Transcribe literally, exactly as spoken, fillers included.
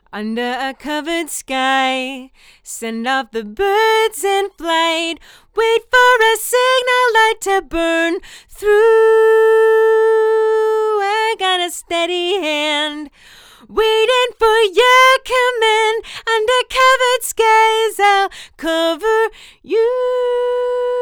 Under a covered sky, send off the birds in flight. Wait for a signal light to burn through. I got a steady hand, waiting for your command. Under covered skies, I'll cover you.